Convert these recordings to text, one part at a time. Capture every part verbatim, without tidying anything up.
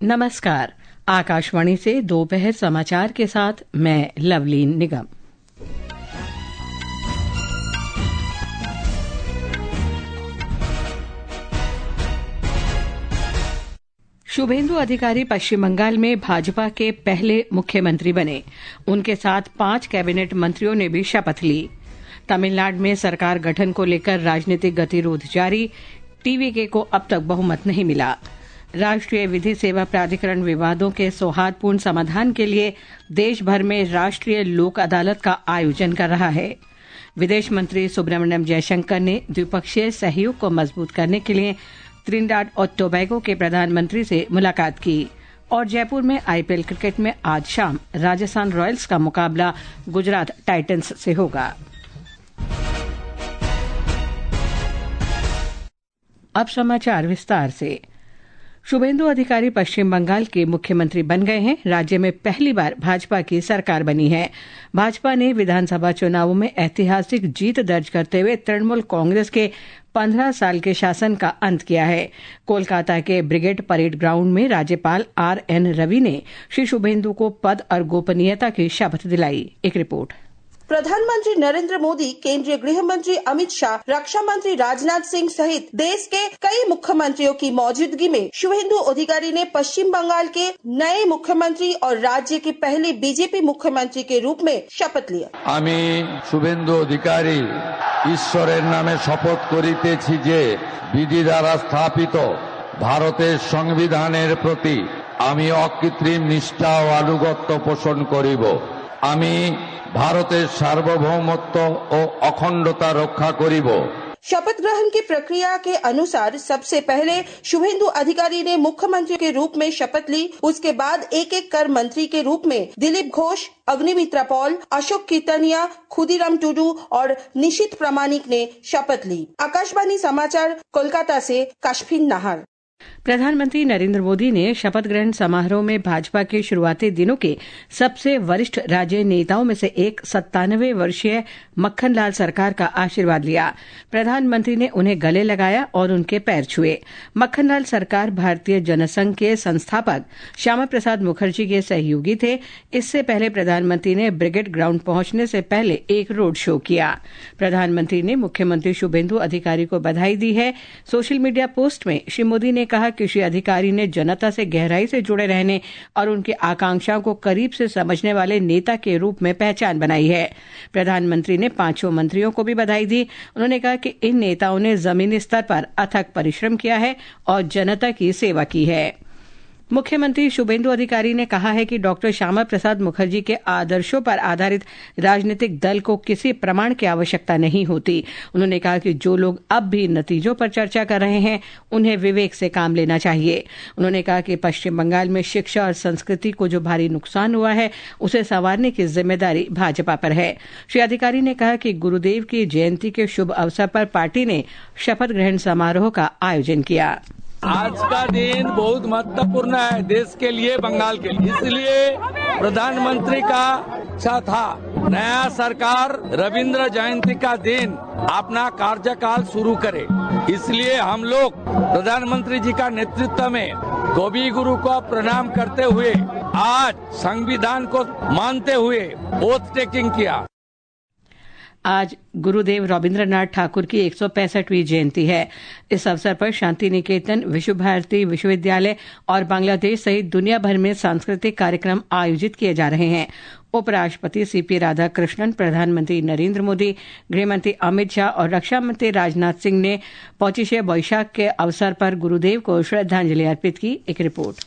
नमस्कार। आकाशवाणी से दोपहर समाचार के साथ मैं लवलीन निगम। शुभेंदु अधिकारी पश्चिम बंगाल में भाजपा के पहले मुख्यमंत्री बने। उनके साथ पांच कैबिनेट मंत्रियों ने भी शपथ ली। तमिलनाडु में सरकार गठन को लेकर राजनीतिक गतिरोध जारी। टीवीके को अब तक बहुमत नहीं मिला। राष्ट्रीय विधि सेवा प्राधिकरण विवादों के सौहार्दपूर्ण समाधान के लिए देश भर में राष्ट्रीय लोक अदालत का आयोजन कर रहा है। विदेश मंत्री सुब्रमण्यम जयशंकर ने द्विपक्षीय सहयोग को मजबूत करने के लिए त्रिनिडाद और टोबैगो के प्रधानमंत्री से मुलाकात की। और जयपुर में आईपीएल क्रिकेट में आज शाम राजस्थान रॉयल्स का मुकाबला गुजरात टाइटंस से होगा। अब समाचार विस्तार से। शुभेंदु अधिकारी पश्चिम बंगाल के मुख्यमंत्री बन गए हैं। राज्य में पहली बार भाजपा की सरकार बनी है। भाजपा ने विधानसभा चुनावों में ऐतिहासिक जीत दर्ज करते हुए तृणमूल कांग्रेस के पंद्रह साल के शासन का अंत किया है। कोलकाता के ब्रिगेड परेड ग्राउंड में राज्यपाल आर एन रवि ने श्री शुभेंदु को पद और गोपनीयता की शपथ दिलाई। एक रिपोर्ट। प्रधानमंत्री नरेंद्र मोदी, केंद्रीय गृह मंत्री अमित शाह, रक्षा मंत्री राजनाथ सिंह सहित देश के कई मुख्यमंत्रियों की मौजूदगी में शुभेंदु अधिकारी ने पश्चिम बंगाल के नए मुख्यमंत्री और राज्य के पहले बीजेपी मुख्यमंत्री के रूप में शपथ लिया। आमी शुभेंदु अधिकारी ईश्वरेर नामे शपथ करितेछि जे विधि द्वारा स्थापित भारतेर संविधानेर प्रति आमी अकृत्रिम निष्ठा और आनुगत्य पोषण करिब। आमी भारतेर सार्वभौमत्व और अखंडता रक्षा करिब। शपथ ग्रहण की प्रक्रिया के अनुसार सबसे पहले शुभेंदु अधिकारी ने मुख्यमंत्री के रूप में शपथ ली। उसके बाद एक एक कर मंत्री के रूप में दिलीप घोष, अग्निमित्रा पॉल, अशोक कीर्तनिया, खुदीराम टुडू और निशित प्रामाणिक ने शपथ ली। आकाशवाणी समाचार कोलकाता से काशफिन नाहर। प्रधानमंत्री नरेंद्र मोदी ने शपथ ग्रहण समारोह में भाजपा के शुरुआती दिनों के सबसे वरिष्ठ राज्य नेताओं में से एक सत्तानवे वर्षीय मक्खनलाल सरकार का आशीर्वाद लिया। प्रधानमंत्री ने उन्हें गले लगाया और उनके पैर छुए। मक्खनलाल सरकार भारतीय जनसंघ के संस्थापक श्यामा प्रसाद मुखर्जी के सहयोगी थे। इससे पहले प्रधानमंत्री ने ब्रिगेड ग्राउंड पहुंचने से पहले एक रोड शो किया। प्रधानमंत्री ने मुख्यमंत्री शुभेंदु अधिकारी को बधाई दी है। सोशल मीडिया पोस्ट में श्री मोदी ने कहा कि श्री अधिकारी ने जनता से गहराई से जुड़े रहने और उनकी आकांक्षाओं को करीब से समझने वाले नेता के रूप में पहचान बनाई है। प्रधानमंत्री ने पांचों मंत्रियों को भी बधाई दी। उन्होंने कहा कि इन नेताओं ने जमीनी स्तर पर अथक परिश्रम किया है और जनता की सेवा की है। मुख्यमंत्री शुभेंदु अधिकारी ने कहा है कि डॉक्टर श्यामा प्रसाद मुखर्जी के आदर्शों पर आधारित राजनीतिक दल को किसी प्रमाण की आवश्यकता नहीं होती। उन्होंने कहा कि जो लोग अब भी नतीजों पर चर्चा कर रहे हैं उन्हें विवेक से काम लेना चाहिए। उन्होंने कहा कि पश्चिम बंगाल में शिक्षा और संस्कृति को जो भारी नुकसान हुआ है उसे संवारने की जिम्मेदारी भाजपा पर है। श्री अधिकारी ने कहा कि गुरुदेव की जयंती के शुभ अवसर पर पार्टी ने शपथ ग्रहण समारोह का आयोजन किया। आज का दिन बहुत महत्वपूर्ण है देश के लिए, बंगाल के लिए। इसलिए प्रधानमंत्री का इच्छा था नया सरकार रविंद्र जयंती का दिन अपना कार्यकाल शुरू करे। इसलिए हम लोग प्रधानमंत्री जी का नेतृत्व में कवि गुरु को प्रणाम करते हुए आज संविधान को मानते हुए ओथ टेकिंग किया। आज गुरुदेव रविंद्रनाथ ठाकुर की एक सौ पैंसठवीं जयंती है। इस अवसर पर शांति निकेतन, विश्व भारती विश्वविद्यालय और बांग्लादेश सहित दुनिया भर में सांस्कृतिक कार्यक्रम आयोजित किए जा रहे हैं। उपराष्ट्रपति सीपी राधाकृष्णन, प्रधानमंत्री नरेंद्र मोदी, गृहमंत्री अमित शाह और रक्षा मंत्री राजनाथ सिंह ने पौषिश बैशाख के अवसर पर गुरुदेव को श्रद्धांजलि अर्पित की। एक रिपोर्ट।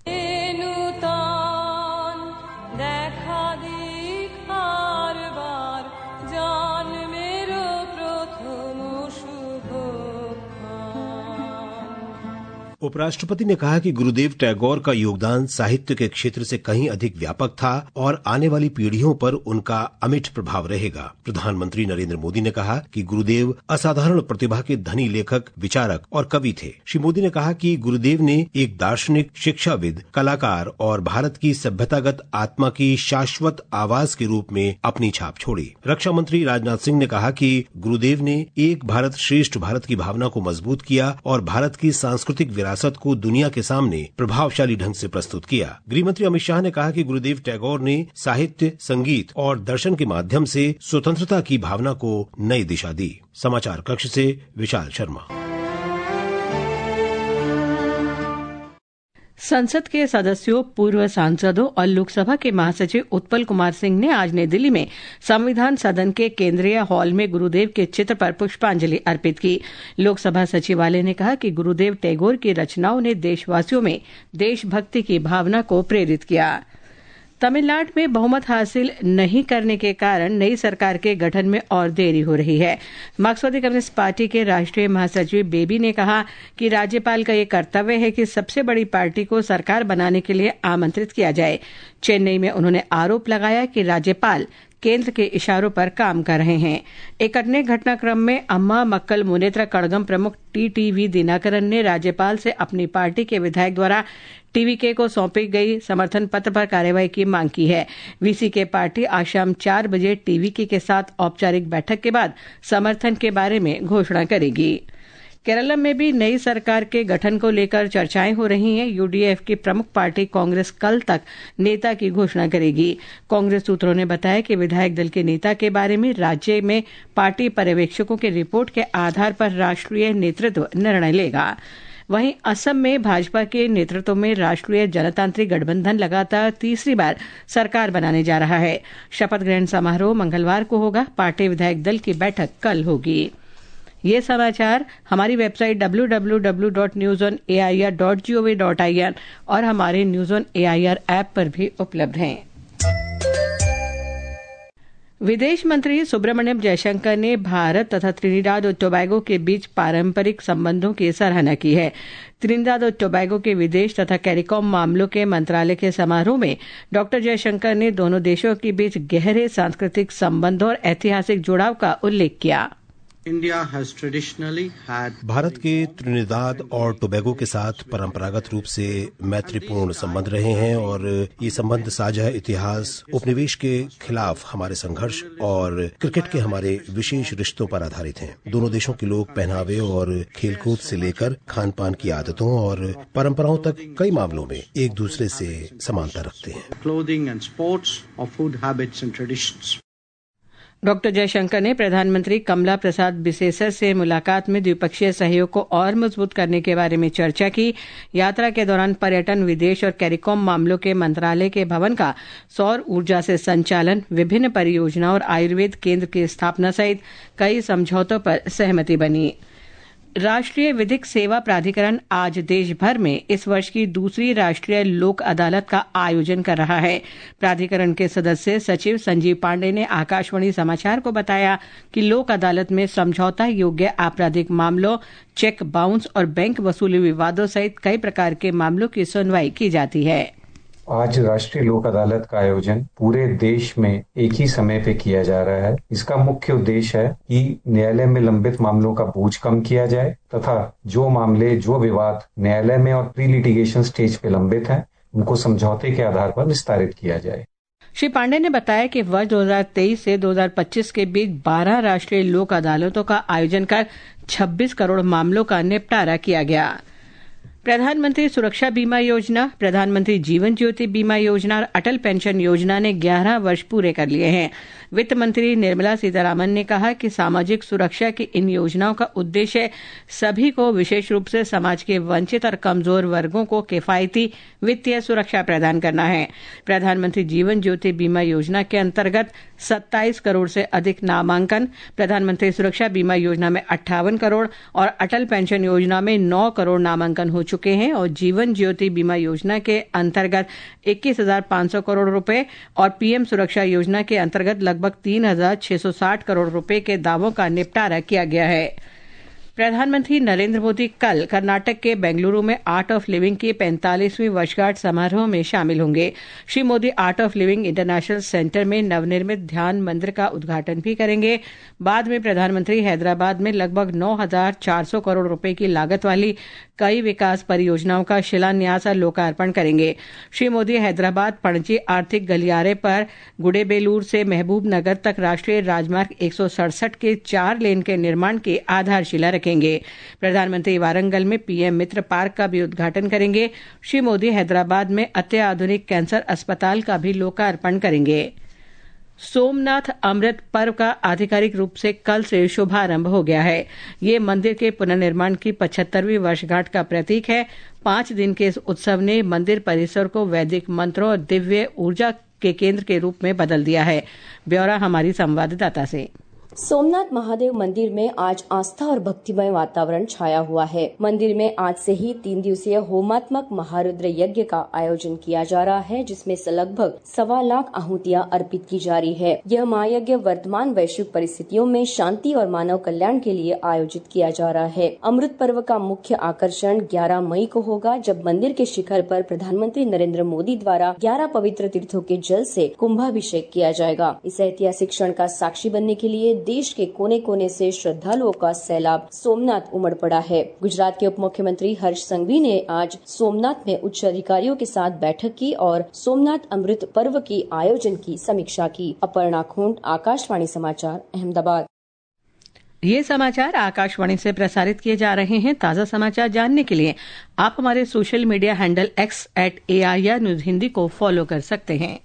उपराष्ट्रपति ने कहा कि गुरुदेव टैगोर का योगदान साहित्य के क्षेत्र से कहीं अधिक व्यापक था और आने वाली पीढ़ियों पर उनका अमिट प्रभाव रहेगा। प्रधानमंत्री नरेंद्र मोदी ने कहा कि गुरुदेव असाधारण प्रतिभा के धनी लेखक, विचारक और कवि थे। श्री मोदी ने कहा कि गुरुदेव ने एक दार्शनिक, शिक्षाविद, कलाकार और भारत की सभ्यतागत आत्मा की शाश्वत आवाज के रूप में अपनी छाप छोड़ी। रक्षा मंत्री राजनाथ सिंह ने कहा कि गुरुदेव ने एक भारत श्रेष्ठ भारत की भावना को मजबूत किया और भारत की सांस्कृतिक विरासत विरासत को दुनिया के सामने प्रभावशाली ढंग से प्रस्तुत किया। गृहमंत्री अमित शाह ने कहा कि गुरुदेव टैगोर ने साहित्य, संगीत और दर्शन के माध्यम से स्वतंत्रता की भावना को नई दिशा दी। समाचार कक्ष से विशाल शर्मा। संसद के सदस्यों, पूर्व सांसदों और लोकसभा के महासचिव उत्पल कुमार सिंह ने आज नई दिल्ली में संविधान सदन के केंद्रीय हॉल में गुरुदेव के चित्र पर पुष्पांजलि अर्पित की। लोकसभा सचिवालय ने कहा कि गुरुदेव टैगोर की रचनाओं ने देशवासियों में देशभक्ति की भावना को प्रेरित किया। तमिलनाडु में बहुमत हासिल नहीं करने के कारण नई सरकार के गठन में और देरी हो रही है। मार्क्सवादी कम्युनिस्ट पार्टी के राष्ट्रीय महासचिव बेबी ने कहा कि राज्यपाल का ये कर्तव्य है कि सबसे बड़ी पार्टी को सरकार बनाने के लिए आमंत्रित किया जाए। चेन्नई में उन्होंने आरोप लगाया कि राज्यपाल केंद्र के इशारों पर काम कर रहे हैं। एक अन्य घटनाक्रम में अम्मा मक्कल मुनेत्र कड़गम प्रमुख टीटीवी दिनाकरन ने राज्यपाल से अपनी पार्टी के विधायक द्वारा टीवीके को सौंपी गई समर्थन पत्र पर कार्रवाई की मांग की है। वीसी के पार्टी आज शाम चार बजे टीवीके के साथ औपचारिक बैठक के बाद समर्थन के बारे में घोषणा करेगी। केरल में भी नई सरकार के गठन को लेकर चर्चाएं हो रही हैं। यूडीएफ की प्रमुख पार्टी कांग्रेस कल तक नेता की घोषणा करेगी। कांग्रेस सूत्रों ने बताया कि विधायक दल के नेता के बारे में राज्य में पार्टी पर्यवेक्षकों की रिपोर्ट के आधार पर राष्ट्रीय नेतृत्व निर्णय लेगा। वहीं असम में भाजपा के नेतृत्व में राष्ट्रीय जनतांत्रिक गठबंधन लगातार तीसरी बार सरकार बनाने जा रहा है। शपथ ग्रहण समारोह मंगलवार को होगा। पार्टी विधायक दल की बैठक कल होगी। ये समाचार हमारी website W W W dot news on A I R dot G O V dot I N और हमारे news on A I R app पर भी उपलब्ध हैं। विदेश मंत्री सुब्रमण्यम जयशंकर ने भारत तथा त्रिनिदाद और टोबैगो के बीच पारंपरिक संबंधों की सराहना की है। त्रिनिदाद और टोबैगो के विदेश तथा कैरिकॉम मामलों के मंत्रालय के समारोह में डॉक्टर जयशंकर ने दोनों देशों के बीच गहरे सांस्कृतिक संबंधों और ऐतिहासिक जुड़ाव का उल्लेख किया। भारत के त्रिनिदाद और टोबैगो के साथ परंपरागत रूप से मैत्रीपूर्ण संबंध रहे हैं और ये संबंध साझा इतिहास, उपनिवेश के खिलाफ हमारे संघर्ष और क्रिकेट के हमारे विशेष रिश्तों पर आधारित हैं। दोनों देशों के लोग पहनावे और खेलकूद से लेकर खान पान की आदतों और परंपराओं तक कई मामलों में एक दूसरे से समानता रखते हैं। डॉक्टर जयशंकर ने प्रधानमंत्री कमला प्रसाद बिसेसर से मुलाकात में द्विपक्षीय सहयोग को और मजबूत करने के बारे में चर्चा की। यात्रा के दौरान पर्यटन, विदेश और कैरिकॉम मामलों के मंत्रालय के भवन का सौर ऊर्जा से संचालन, विभिन्न परियोजनाओं और आयुर्वेद केंद्र की स्थापना सहित कई समझौतों पर सहमति बनी। राष्ट्रीय विधिक सेवा प्राधिकरण आज देश भर में इस वर्ष की दूसरी राष्ट्रीय लोक अदालत का आयोजन कर रहा है। प्राधिकरण के सदस्य सचिव संजीव पांडे ने आकाशवाणी समाचार को बताया कि लोक अदालत में समझौता योग्य आपराधिक मामलों, चेक बाउंस और बैंक वसूली विवादों सहित कई प्रकार के मामलों की सुनवाई की जाती है। आज राष्ट्रीय लोक अदालत का आयोजन पूरे देश में एक ही समय पे किया जा रहा है। इसका मुख्य उद्देश्य है कि न्यायालय में लंबित मामलों का बोझ कम किया जाए तथा जो मामले, जो विवाद न्यायालय में और प्री लिटिगेशन स्टेज पे लंबित हैं, उनको समझौते के आधार पर निस्तारित किया जाए। श्री पांडे ने बताया कि वर्ष दो हज़ार तेईस से दो हज़ार पच्चीस के बीच बारह राष्ट्रीय लोक अदालतों का आयोजन कर छब्बीस करोड़ मामलों का निपटारा किया गया। प्रधानमंत्री सुरक्षा बीमा योजना, प्रधानमंत्री जीवन ज्योति बीमा योजना और अटल पेंशन योजना ने ग्यारह वर्ष पूरे कर लिए हैं। वित्त मंत्री निर्मला सीतारामन ने कहा कि सामाजिक सुरक्षा की इन योजनाओं का उद्देश्य सभी को, विशेष रूप से समाज के वंचित और कमजोर वर्गों को किफायती वित्तीय सुरक्षा प्रदान करना है। प्रधानमंत्री जीवन ज्योति बीमा योजना के अंतर्गत सत्ताईस करोड़ से अधिक नामांकन, प्रधानमंत्री सुरक्षा बीमा योजना में अट्ठावन करोड़ और अटल पेंशन योजना में नौ करोड़ नामांकन हो चुके हैं और जीवन ज्योति बीमा योजना के अंतर्गत इक्कीस हजार पांच सौ करोड़ रुपए और पीएम सुरक्षा योजना के अंतर्गत लगभग तीन हजार छह सौ साठ करोड़ रुपए के दावों का निपटारा किया गया है। प्रधानमंत्री नरेंद्र मोदी कल कर्नाटक के बेंगलुरु में आर्ट ऑफ लिविंग की पैंतालीसवीं वर्षगांठ समारोह में शामिल होंगे। Shri Modi art of living international centre में नवनिर्मित ध्यान मंदिर का उद्घाटन भी करेंगे। बाद में प्रधानमंत्री हैदराबाद में लगभग नौ हजार चार सौ करोड़ रुपए की लागत वाली कई विकास परियोजनाओं का शिलान्यास और लोकार्पण करेंगे। श्री मोदी हैदराबाद पणजी आर्थिक गलियारे पर गुडेबेलूर से महबूब नगर तक राष्ट्रीय राजमार्ग एक सौ सड़सठ के चार लेन के निर्माण की आधारशिला रखेंगे। प्रधानमंत्री वारंगल में पीएम मित्र पार्क का भी उद्घाटन करेंगे। श्री मोदी हैदराबाद में अत्याधुनिक कैंसर अस्पताल का भी लोकार्पण करेंगे। सोमनाथ अमृत पर्व का आधिकारिक रूप से कल से शुभारंभ हो गया है। ये मंदिर के पुनर्निर्माण की पचहत्तरवीं वर्षगांठ का प्रतीक है। पांच दिन के इस उत्सव ने मंदिर परिसर को वैदिक मंत्रों और दिव्य ऊर्जा के केंद्र के रूप में बदल दिया है। ब्यौरा हमारी संवाददाता से। सोमनाथ महादेव मंदिर में आज आस्था और भक्तिमय वातावरण छाया हुआ है। मंदिर में आज से ही तीन दिवसीय होमात्मक महारुद्र यज्ञ का आयोजन किया जा रहा है, जिसमें से लगभग सवा लाख आहुतियां अर्पित की जा रही है। यह महायज्ञ वर्तमान वैश्विक परिस्थितियों में शांति और मानव कल्याण के लिए आयोजित किया जा रहा है। अमृत पर्व का मुख्य आकर्षण ग्यारह मई को होगा, जब मंदिर के शिखर पर प्रधानमंत्री नरेंद्र मोदी द्वारा ग्यारह पवित्र तीर्थों के जल से कुंभाभिषेक किया जाएगा। इस ऐतिहासिक क्षण का साक्षी बनने के लिए देश के कोने कोने से श्रद्धालुओं का सैलाब सोमनाथ उमड़ पड़ा है। गुजरात के उप मुख्यमंत्री हर्ष संघवी ने आज सोमनाथ में उच्च अधिकारियों के साथ बैठक की और सोमनाथ अमृत पर्व की आयोजन की समीक्षा की। अपर्णा खूंट, आकाशवाणी समाचार, अहमदाबाद। ये समाचार आकाशवाणी से प्रसारित किए जा रहे हैं। ताजा समाचार जानने के लिए आप हमारे social media handle X at AIR news Hindi को फॉलो कर सकते हैं।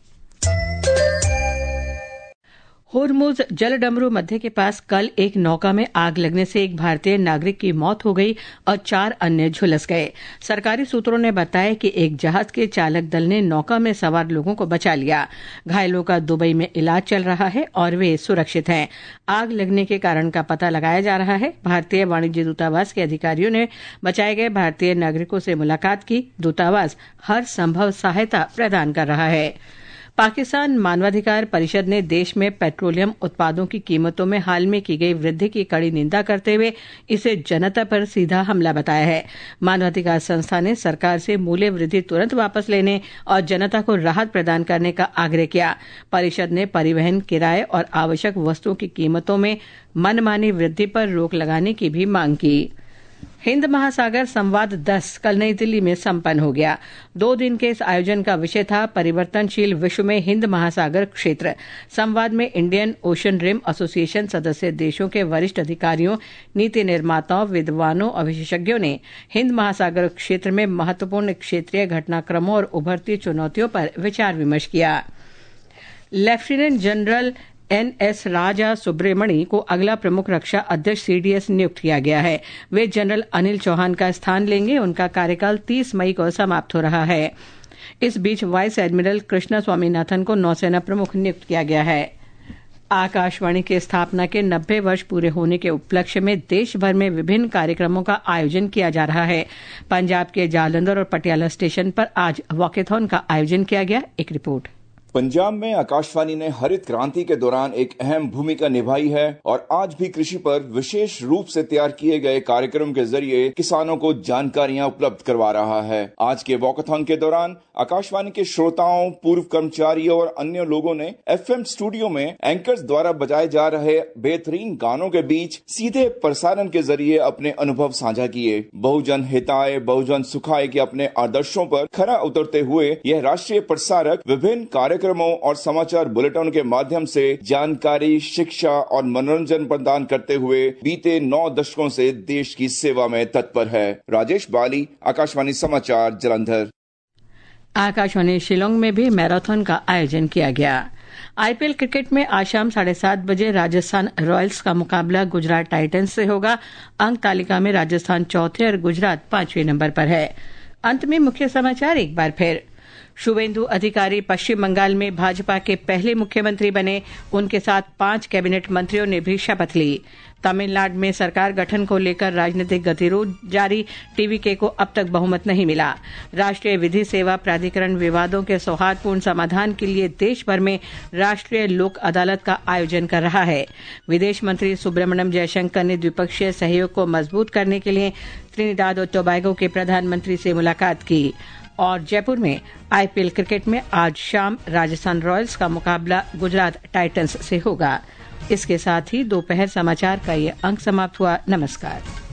होर्मुज जलडमरू मध्य के पास कल एक नौका में आग लगने से एक भारतीय नागरिक की मौत हो गई और चार अन्य झुलस गए। सरकारी सूत्रों ने बताया कि एक जहाज के चालक दल ने नौका में सवार लोगों को बचा लिया। घायलों का दुबई में इलाज चल रहा है और वे सुरक्षित हैं। आग लगने के कारण का पता लगाया जा रहा है। भारतीय वाणिज्य दूतावास के अधिकारियों ने बचाए गए भारतीय नागरिकों से मुलाकात की। दूतावास हर संभव सहायता प्रदान कर रहा है। पाकिस्तान मानवाधिकार परिषद ने देश में पेट्रोलियम उत्पादों की कीमतों में हाल में की गई वृद्धि की कड़ी निंदा करते हुए इसे जनता पर सीधा हमला बताया है। मानवाधिकार संस्था ने सरकार से मूल्य वृद्धि तुरंत वापस लेने और जनता को राहत प्रदान करने का आग्रह किया। परिषद ने परिवहन, किराए और आवश्यक वस्तुओं की कीमतों में मनमानी वृद्धि पर रोक लगाने की भी मांग की। हिंद महासागर संवाद दस कल नई दिल्ली में संपन्न हो गया। दो दिन के इस आयोजन का विषय था परिवर्तनशील विश्व में हिंद महासागर क्षेत्र। संवाद में इंडियन ओशन रिम एसोसिएशन सदस्य देशों के वरिष्ठ अधिकारियों, नीति निर्माताओं, विद्वानों और विशेषज्ञों ने हिंद महासागर क्षेत्र में महत्वपूर्ण क्षेत्रीय घटनाक्रमों और उभरती चुनौतियों पर विचार विमर्श किया। Lieutenant general N S Raja Subramani को अगला प्रमुख रक्षा अध्यक्ष सीडीएस नियुक्त किया गया है। वे जनरल अनिल चौहान का स्थान लेंगे। उनका कार्यकाल तीस मई को समाप्त हो रहा है। इस बीच वाइस एडमिरल कृष्णा स्वामीनाथन को नौसेना प्रमुख नियुक्त किया गया है। आकाशवाणी की स्थापना के नब्बे वर्ष पूरे होने के उपलक्ष्य में देश भर में विभिन्न कार्यक्रमों का आयोजन किया जा रहा है। पंजाब के जालंधर और पटियाला स्टेशन पर आज वॉकेथॉन का आयोजन किया गया। एक रिपोर्ट। पंजाब में आकाशवाणी ने हरित क्रांति के दौरान एक अहम भूमिका निभाई है और आज भी कृषि पर विशेष रूप से तैयार किए गए कार्यक्रम के जरिए किसानों को जानकारियां उपलब्ध करवा रहा है। आज के वॉकाथॉन के दौरान आकाशवाणी के श्रोताओं, पूर्व कर्मचारियों और अन्य लोगों ने एफएम स्टूडियो में एंकर्स द्वारा बजाए जा रहे बेहतरीन गानों के बीच सीधे प्रसारण के जरिए अपने अनुभव साझा किए। बहुजन हिताय बहुजन सुखाय के अपने आदर्शों पर खरा उतरते हुए यह राष्ट्रीय प्रसारक विभिन्न कार्यक्रमों और समाचार बुलेटिन के माध्यम से जानकारी, शिक्षा और मनोरंजन प्रदान करते हुए बीते नौ दशकों से देश की सेवा में तत्पर है। राजेश बाली, आकाशवाणी समाचार, जालंधर। आकाशवाणी शिलोंग में भी मैराथन का आयोजन किया गया। आईपीएल क्रिकेट में आज शाम साढ़े सात बजे राजस्थान रॉयल्स का मुकाबला गुजरात टाइटंस से होगा। अंक तालिका में राजस्थान चौथे और गुजरात पांचवें नंबर पर है। अंत में मुख्य समाचार एक बार फिर। शुभेंदु अधिकारी पश्चिम बंगाल में भाजपा के पहले मुख्यमंत्री बने। उनके साथ पांच कैबिनेट मंत्रियों ने भी शपथ ली। तमिलनाडु में सरकार गठन को लेकर राजनीतिक गतिरोध जारी। टीवीके को अब तक बहुमत नहीं मिला। राष्ट्रीय विधि सेवा प्राधिकरण विवादों के सौहार्दपूर्ण समाधान के लिए देश भर में राष्ट्रीय लोक अदालत का आयोजन कर रहा है। विदेश मंत्री सुब्रमण्यम जयशंकर ने द्विपक्षीय सहयोग को मजबूत करने के लिए त्रिनिदाद और टोबैगो के प्रधानमंत्री से मुलाकात की। और जयपुर में आईपीएल क्रिकेट में आज शाम राजस्थान रॉयल्स का मुकाबला गुजरात टाइटंस से होगा। इसके साथ ही दोपहर समाचार का ये अंक समाप्त हुआ। नमस्कार।